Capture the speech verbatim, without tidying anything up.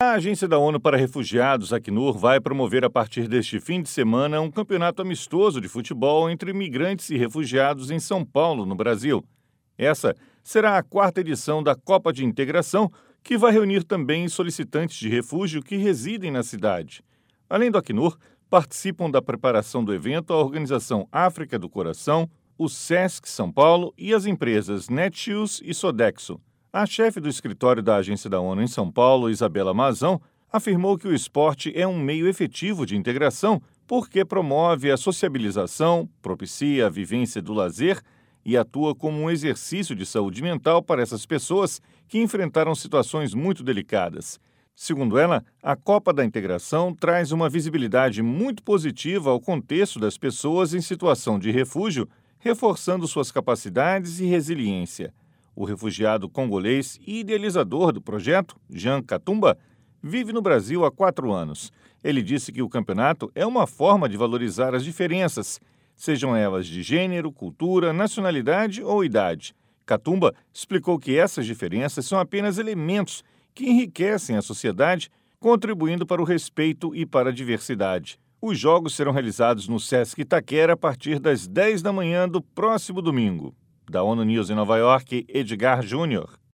A Agência da ONU para Refugiados, Acnur, vai promover a partir deste fim de semana um campeonato amistoso de futebol entre imigrantes e refugiados em São Paulo, no Brasil. Essa será a quarta edição da Copa de Integração, que vai reunir também solicitantes de refúgio que residem na cidade. Além do Acnur, participam da preparação do evento a Organização África do Coração, o SESC São Paulo e as empresas Netshoes e Sodexo. A chefe do escritório da Agência da ONU em São Paulo, Isabela Mazão, afirmou que o esporte é um meio efetivo de integração porque promove a sociabilização, propicia a vivência do lazer e atua como um exercício de saúde mental para essas pessoas que enfrentaram situações muito delicadas. Segundo ela, a Copa da Integração traz uma visibilidade muito positiva ao contexto das pessoas em situação de refúgio, reforçando suas capacidades e resiliência. O refugiado congolês e idealizador do projeto, Jean Katumba, vive no Brasil há quatro anos. Ele disse que o campeonato é uma forma de valorizar as diferenças, sejam elas de gênero, cultura, nacionalidade ou idade. Katumba explicou que essas diferenças são apenas elementos que enriquecem a sociedade, contribuindo para o respeito e para a diversidade. Os jogos serão realizados no Sesc Itaquera a partir das dez da manhã do próximo domingo. Da ONU News em Nova York, Edgar Júnior.